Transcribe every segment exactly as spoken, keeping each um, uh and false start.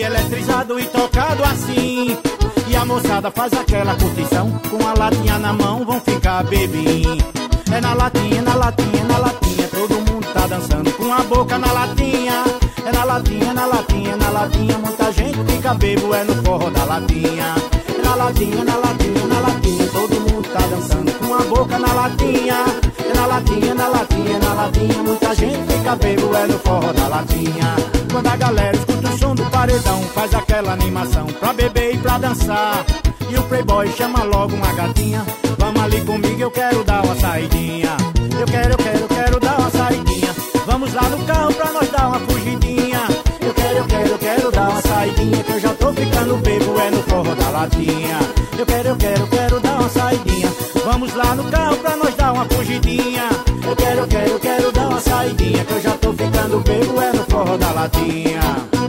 eletrizado e tocado assim. E a moçada faz aquela curtição, com a latinha na mão vão ficar bebinho. É na latinha, na latinha, na latinha, todo mundo tá dançando com a boca na latinha. É na latinha, na latinha, na latinha, muita gente fica bebo, é no forró da latinha. É na latinha, na latinha, na latinha, todo mundo tá dançando com a boca na latinha. É na latinha, na latinha, na latinha, muita gente fica bebo, é no forró da latinha. Quando a galera escuta o som do paredão, faz aquela animação pra beber e pra dançar. E o playboy chama logo uma gatinha, vamos ali comigo, eu quero dar uma saidinha. Eu quero, eu quero, eu quero dar uma saidinha. Vamos lá no carro pra nós dar uma fugidinha. Eu quero, eu quero, eu quero dar uma saidinha, que eu já tô ficando bebo, é no forró da latinha. Eu quero, eu quero, eu quero dar uma saidinha. Vamos lá no carro pra nós dar uma fugidinha. Eu quero, eu quero, eu quero dar uma saidinha, que eu já tô ficando bebo, é no forró da latinha.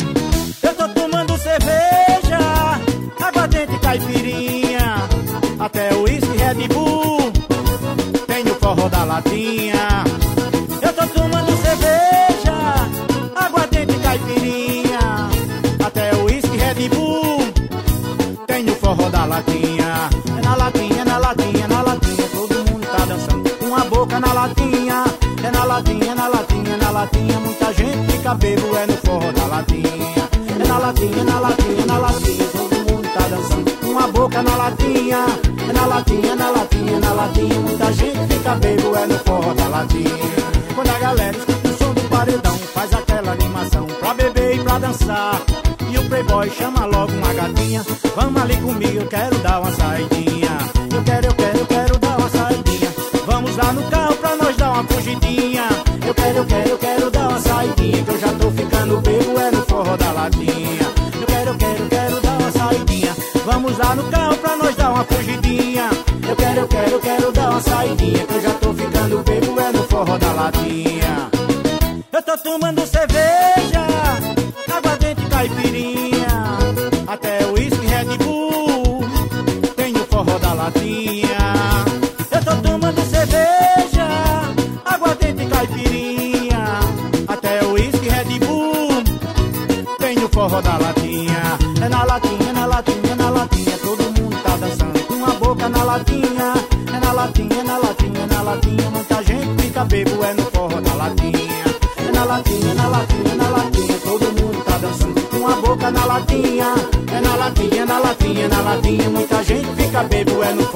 Eu tô tomando cerveja, aguardente e caipirinha, até o uísque Red Bull, tem no forró da latinha. Eu tô tomando cerveja, aguardente e caipirinha, até o uísque Red Bull, tem no forró da latinha. É na latinha, na latinha, na latinha, todo mundo tá dançando com a boca na latinha. É na latinha, na latinha, na latinha, muita gente fica bebo, é no forró da latinha. É na latinha, na latinha, na latinha, todo mundo tá dançando com a boca na latinha. É na latinha, na latinha, na latinha, muita gente fica bebo, é no forró da latinha. Quando a galera escuta o som do paredão, faz aquela animação pra beber e pra dançar. E o playboy chama logo uma gatinha, vamos ali comigo, eu quero dar uma saidinha. Eu quero, eu quero, eu quero dar uma saidinha. Vamos lá no carro pra nós dar uma fugidinha. Eu quero, eu quero, eu quero dar uma saidinha, que eu já tô ficando bebo, é no forró da latinha. Eu quero, eu quero, eu quero dar uma saidinha. Vamos lá no carro pra nós dar uma fugidinha. Eu quero, eu quero, eu quero dar uma saidinha, que eu já tô ficando bebo, é no forró da latinha. Eu tô tomando cerveja, aguardente e caipirinha, até o uísque Red Bull, tem o forró da latinha. Eu tô tomando cerveja, aguardente e caipirinha, até o uísque Red Bull, tem o forró da latinha. É na latinha, na latinha, na latinha, todo mundo tá dançando com a boca na latinha. É na latinha, na latinha, na latinha, muita gente fica bebo, é no forró da latinha. É na latinha, na latinha, na latinha, todo mundo tá dançando com a boca na latinha. É na latinha, na latinha, na latinha, muita gente fica bebo, é no